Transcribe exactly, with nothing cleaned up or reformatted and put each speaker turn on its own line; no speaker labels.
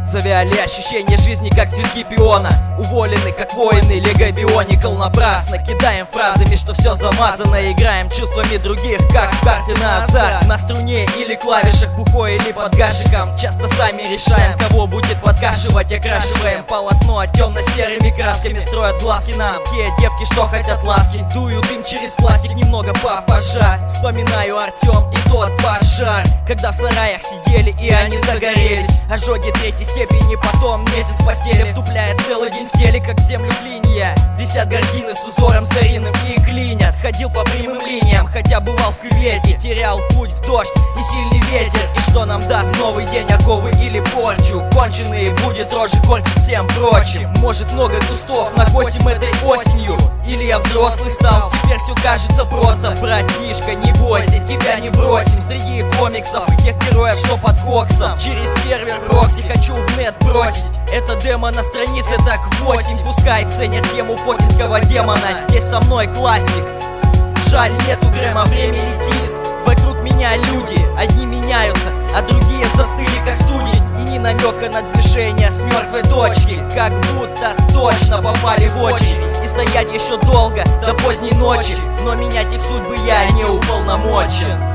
Завяли ощущения жизни, как цветки пиона. Уволены, как воины, Лего Бионикл. Напрасно кидаем фразами, что все замазано. Играем чувствами других, как в карты на азарт. На струне или клавишах, бухой или под гашиком. Часто сами решаем, кого будет подкашивать. Окрашиваем полотно темно-серыми красками. Строят глазки нам те девки, что хотят ласки. Дую дым через пластик, немного попожар. Вспоминаю Артем и тот пожар, когда в сараях сидели и они загорелись. Ожоги третьей степени, потом месяц в постели. Вдупляет целый день в теле, как в землю клинья. Висят гардины с узором старинным и клинят. Ходил по прямым линиям, хотя бывал в кювете. Терял путь в дождь и сильный ветер. И что нам даст новый день, оковы или порчу? Конченые будет рожи корь всем прочим. Может, много кустов накосим этой осенью. Или я взрослый стал, теперь все кажется просто. Братишка, не бойся, тебя не бросим. Среди комиксов и тех героев, что под коксом. Через сервер прокси хочу в нет бросить. Это демо на странице так восемь. Пускай ценят тему фокинского демона. Здесь со мной классик. Жаль, нету Грэма, время летит. Вокруг меня люди, одни меняются, а другие застыли как студень. И ни намека на движение с мертвой точки. Как будто точно попали в очередь. И стоять еще долго, до поздней ночи. Но менять их судьбы я не уполномочен.